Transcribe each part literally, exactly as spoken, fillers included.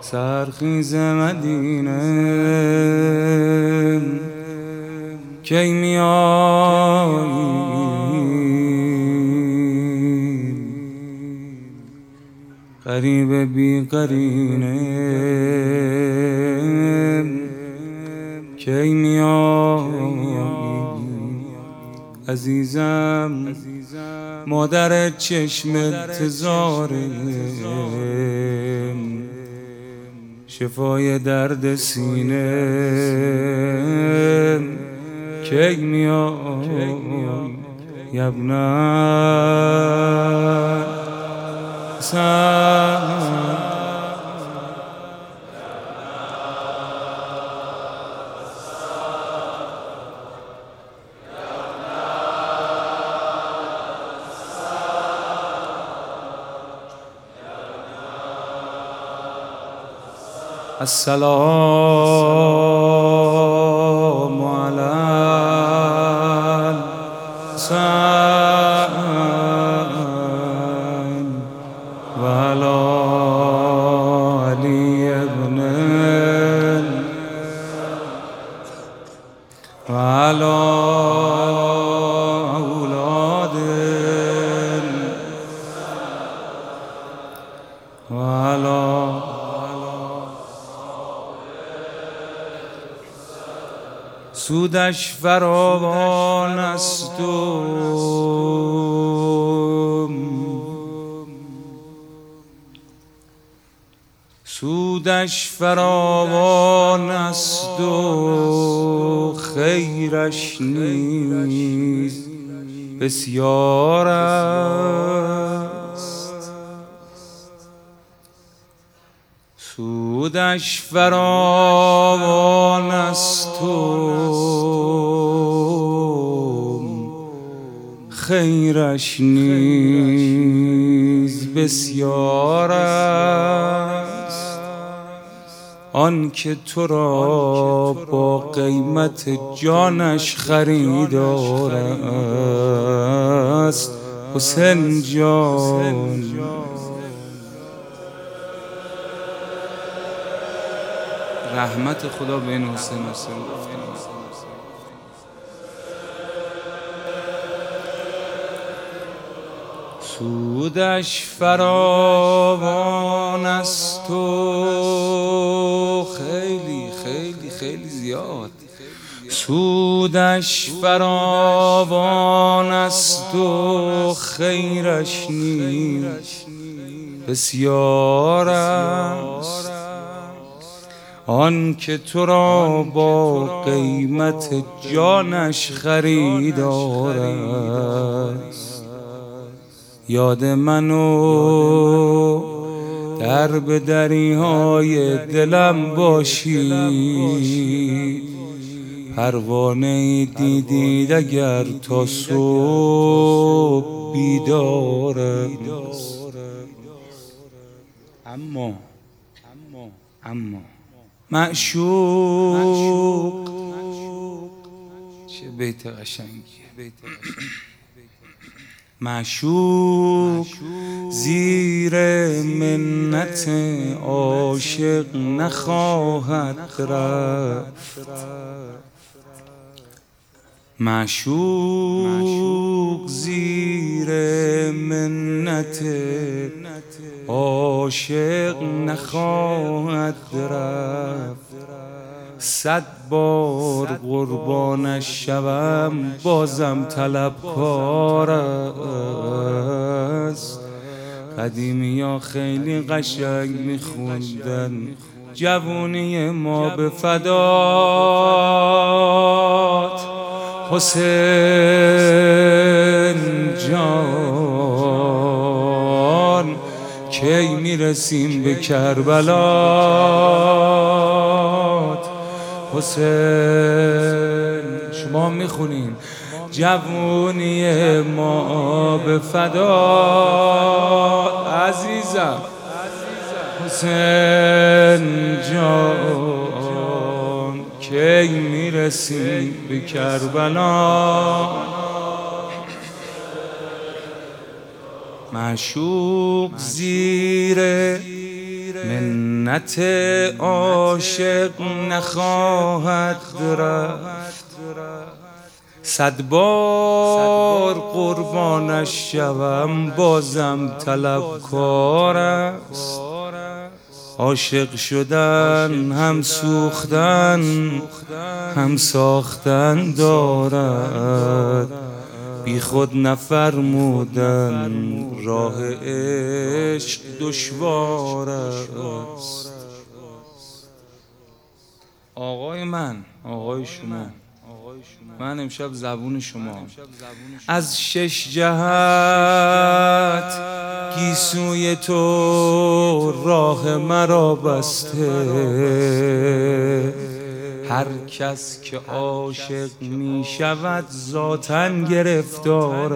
سرخیز مدینه کی میایی غریب بی قرینه کی میایی عزیزم مادر چشم انتظاره شفای درد سینه کی میای یبنه السلام علی الحسین و علی علی ابن و علی اولاد و علی سودش فراوان است و سودش فراوان است و خیرش نیز بسیار است سودش فراوان است و خیرش نیز بسیار است آن که تو را با قیمت جانش خریدار است حسین جان رحمت خدا به این حسین حسین سودش فراوان است و خیلی خیلی خیلی زیاد سودش فراوان است و خیرش نیز بسیار است آن که تو را با قیمت جانش خریدار است یاد منو در به دریهای دلم باشی پروانه دیدید اگر تا صبح بیدار است اما اما معشوق چه بیت قشنگیه معشوق زیر منت عاشق نخواهد رفت معشوق زیر منت عاشق نخواهد رفت صد بار قربانش شوم بازم طلبکار است قدیمی ها خیلی قشنگ میخوندن جوونی ما به فدات حسین جان کی میرسیم به کربلات حسین شما میخونین جوونی ما به فدات عزیزم حسین جان کی میرسیم به کربلا معشوق زیر من منت عاشق نخواهد رفت، صد بار قربانش شوم بازم طلبکار است. عاشق شدن هم سوختن هم ساختن دارد، بی خود نفرمودن راه عشق دشوار است. آقای من، آقای شما، من امشب زبون شما از شش جهت گیسوی تو راه مرا بسته. هر کس که عاشق می شود ذاتاً گرفتار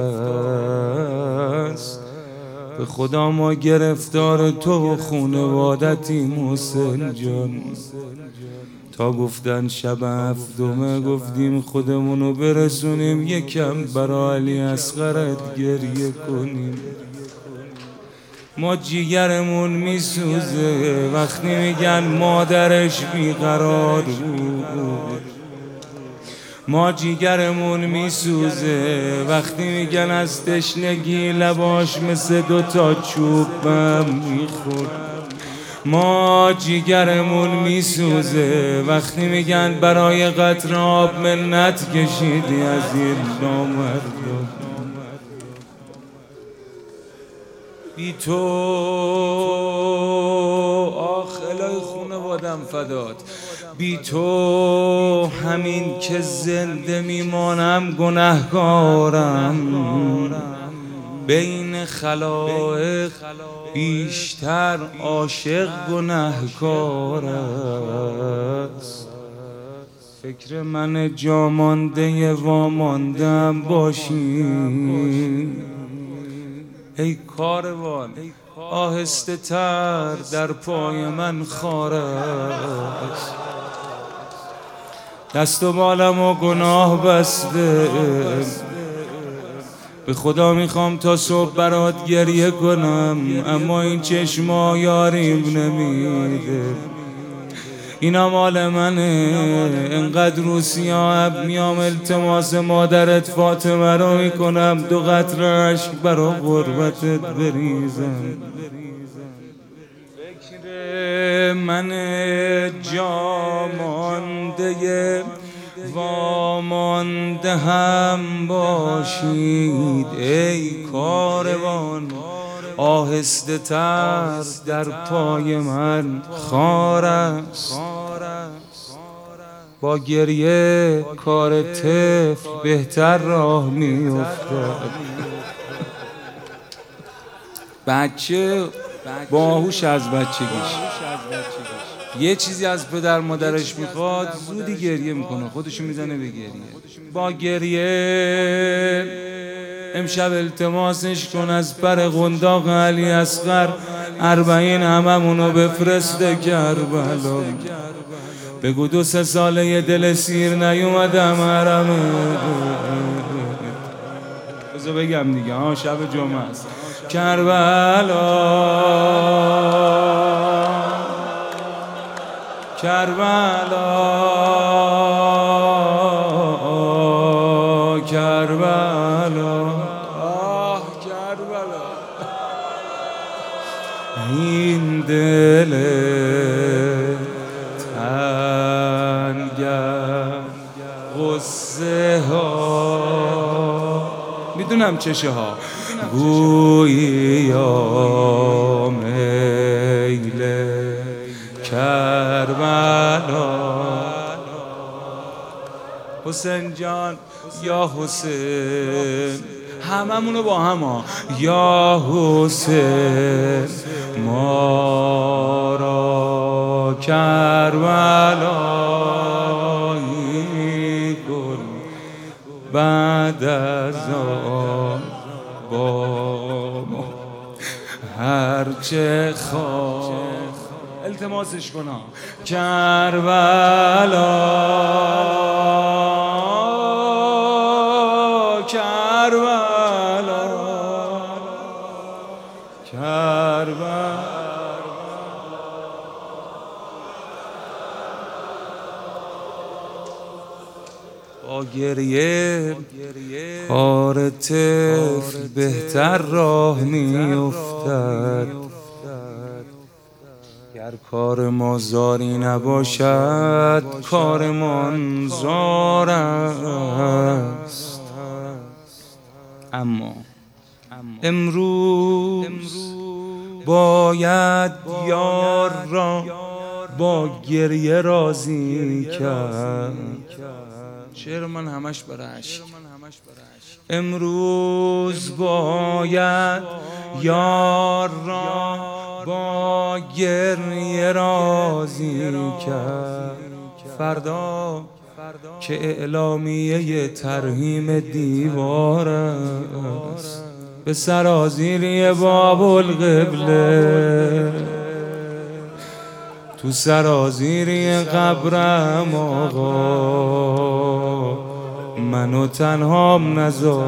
است. به خدا ما گرفتار تو و خانوادتیم حسین جان. تا گفتن شب هفتمه گفتیم خودمونو برسونیم یکم برا علی اصغرت گریه کنیم. ما جیگرمون میسوزه وقتی میگن مادرش بیقرار بود. ما جیگرمون میسوزه وقتی میگن از تشنگی لباش مثل دوتا چوب بم میخورد. ما جیگرمون میسوزه وقتی میگن برای قطره آب منت کشیدی از این نامردم. بی تو آخ الهی خونوادم فدات، بی تو همین که زنده میمانم گنهکارم. بین خلائق بیشتر عاشق گنهکار است. فکر من جامانده واماندم باشی ای کاروان، آهسته تر در پای من خار است. دست و بالم و گناه بسته، به خدا میخوام تا صبح برات گریه کنم اما این چشما یاریم نمیده. اینا مال منه، انقدر رو سیاه میام التماس مادرت فاطمه رو میکنم دو قطره عشق برا غربتت بریزم. فکر من جامانده وامانده هم باشید ای کاروان، آهسته تر در پای من خار است. با گریه کار طفل بهتر راه میافتد. بچه باهوش از بچگیش یه چیزی از پدر مادرش میخواد زودی گریه میکنه، خودشو میزنه به گریه. با گریه امشب التماسش کن از پر قنداق علی اصغر اربعین هممونو بفرسته کربلا. بگو دو سه ساله یه دل سیر نیومدم حرمه. بذار بگم دیگه ها شب جمعه است. کربلا کربلا کربلا آه کربلا. این دل تنگم غصه ها میدونم چشه ها گویی یا میل کربلا. حسین جان یا حسین هممونو با هم ها. یا حسین ما را کربلایی کن بعد از آن با ما هرچه خواه التماسش کنا کربلا کربلا کربلا با گریه کار طفل بهتر راه میافتد. گر کار ما زاری نباشد کارمان زار است. اما امروز باید یار را با گریه راضی کرد. شعر من همش برای عشق. امروز باید یار را با گریه راضی کرد. فردا که اعلامیه ترحیم دیوار است، به سرازیری باب القبله تو سرازیری قبرم آقا منو تنهام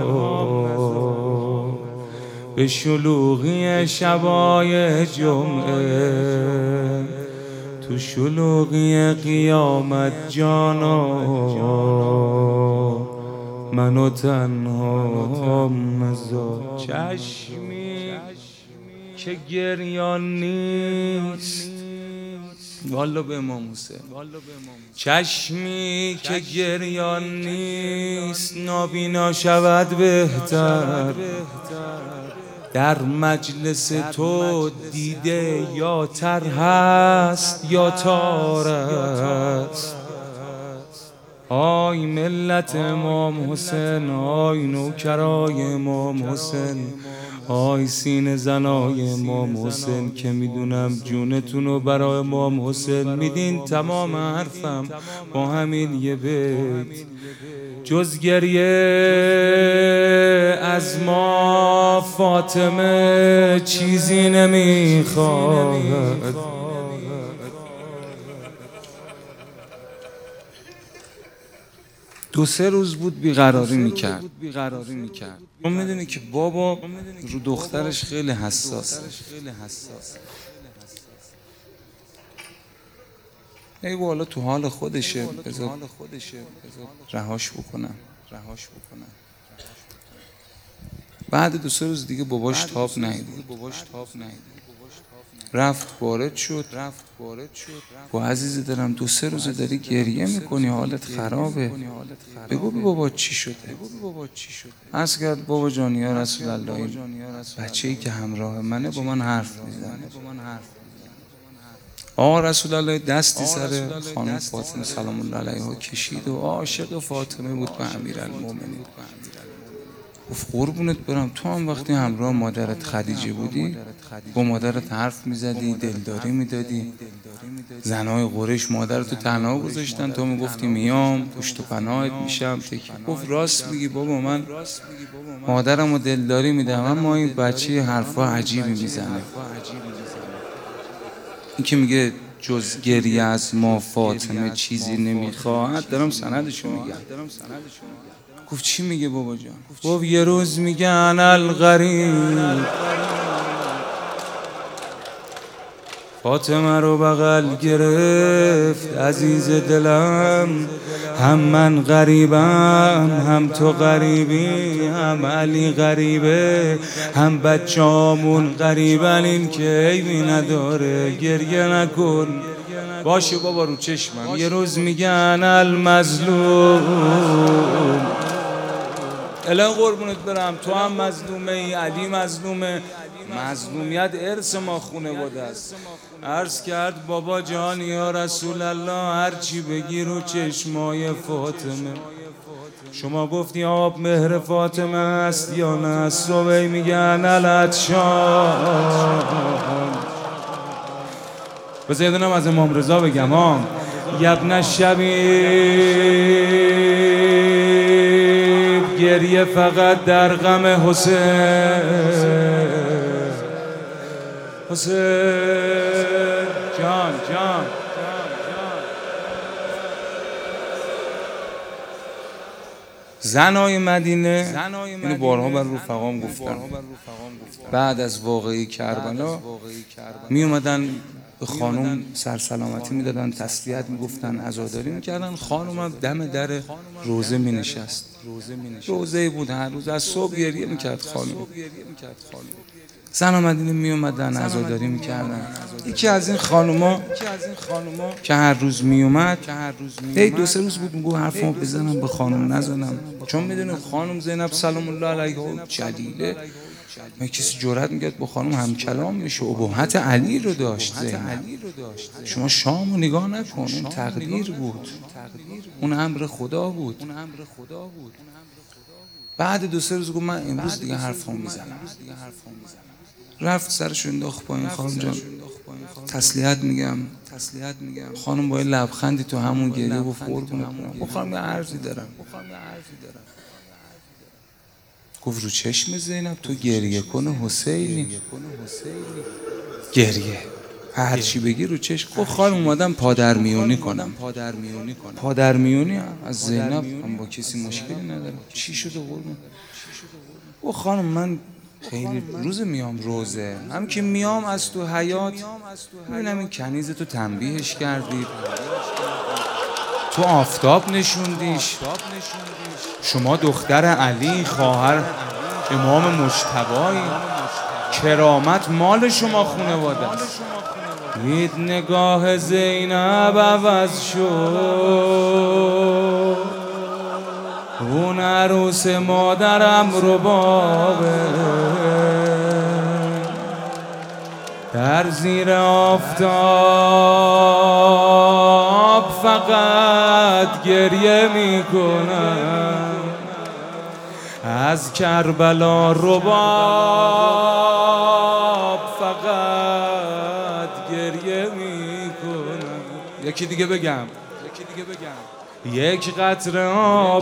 نذار. به شلوغی شبای جمعه تو شلوغی قیامت جانا منو تنهام نذار. چشمی که گریان نیست والا به امام حسین، چشمی که گریان نیست نابینا شود بهتر. در مجلس تو دیده یا تر هست یا تار است. آی ملت امام حسین، آی نوکرای امام حسین، آی سینه زنای امام حسین که میدونم جونتونو برای امام حسین میدین. تمام حرفم با همین یه بیت، جز گریه از ما فاطمه چیزی نمیخواد. دو سه روز بود بیقراری میکرد. اون میدونی که بابا رو دخترش خیلی حساسه. ای والا تو حال خودشه، بذار رهاش بکنم. بعد دو سه روز دیگه باباش تاب نیدید، رفت وارد شد. با عزیز دلم دو سه روز داری گریه میکنی، حالت خرابه، بگو بی بابا چی شده. عرض کرد بابا جان یا رسول الله، بچه‌ای که همراه منه با من حرف میزنه. آقا رسول الله دستی سر خانم فاطمه سلام الله علیها کشید و عاشق فاطمه بود به امیرالمومنین. گفت قربونت برم، تو هم وقتی همراه مادرت خدیجه بودی با مادرت حرف میزدی، دلداری میدادی. زنهای قریش مادرتو تنها گذاشتن، تو میگفتی میام پشت و پناهت میشم. گفت راست میگی بابا، من مادرمو دلداری میدم، اما این بچه حرفا عجیبی میزنه. این که میگه جز گریه از ما فاطمه چیزی نمیخواهد، دارم سندشو میگم. گفت چی میگه بابا جان؟ گفت یه روز میگن الغریب فاطمه رو بغل گرفت، عزیز دلم هم من غریبم هم تو غریبی، هم علی غریبه هم بچه‌امون غریبن، این که عیبی نداره گریه نکن. باشه بابا رو چشمم. یه روز میگن المظلوم، الان قربونت برم تو هم مظلومه ای، علی مظلومه. مظلومیت ارث ما خانواده است. عرض کرد بابا جان یا رسول الله هرچی بگی رو چشمای فاطمه. شما گفتی آب مهر فاطمه است یا نه؟ صبحی میگن العطشان. بذار یه دونم از امام رضا بگم ها. یبن شبیب گریه فقط در غم حسین. حسین جان جان زنای مدینه، اینو بارها بر رفقام گفتم، بعد از واقعه کربلا می اومدن به خانم سرسلامتی میدادن، تسلیت میگفتن، عزاداری میکردن. خانم هم دم در روزه مینشست. روزه بود، هر روز از صبح گریه میکرد خانم. زن مدینه می اومدن عزاداری میکردن. یکی از این خانوما که هر روز می اومد، هی دو سه روز بود میگو حرفمو بزنم به خانم نزنم، چون میدونه خانم زینب سلام الله علیها جلیله، ما کسی جرئت میکرد با خانم هم کلام میشه. ابهت علی رو داشت زینب. شما شامو نگاه نکن، اون تقدیر بود، اون امر خدا بود. بعد دو سه روز گفت من امروز دیگه حرفمو میزنم. رفت سرش انداخت پایین. خانم جان تسلیت میگم. خانم با یه لبخندی تو همون گریه گفت قربونت برم. خانم یه عرضی دارم. گفت رو چشم زینب تو گریه کنه حسینی. گریه هر چی بگی رو چشم. گفت خانم اومدم پادرمیونی کنم. پادرمیونی از زینب هم با کسی مشکلی ندارم. چی شده قربون؟ گفت خانم من خیلی روز میام روزه، هم که میام از تو حیات میبینم این کنیز تو تنبیهش کردی، تو آفتاب نشوندیش، شما دختر علی خواهر امام مجتبی، کرامت مال شما خانواده است. دید نگاه زینب عوض شد، اون عروس مادرم رو بابه، در زیر آفتاب فقط گریه میکنم، از کربلا رباب فقط گریه میکنم. یکی دیگه بگم یک قطره آب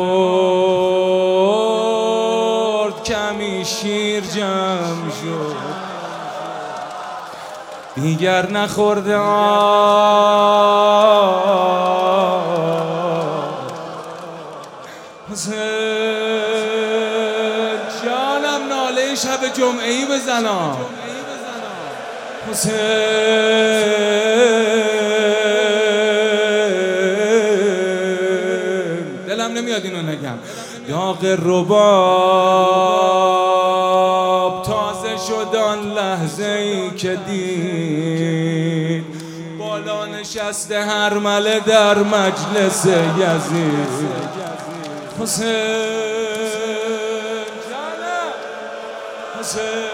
خورد کمی شیر جمع شد، دیگر نخورده آب. حسین جانم ناله شب جمعه‌ای بزنم. حسین دلم نمیاد اینو نگم. داغ رباب تازه شد آن لحظه ای که دید بالا نشسته هرمله در مجلس یزید. حسین جانم حسین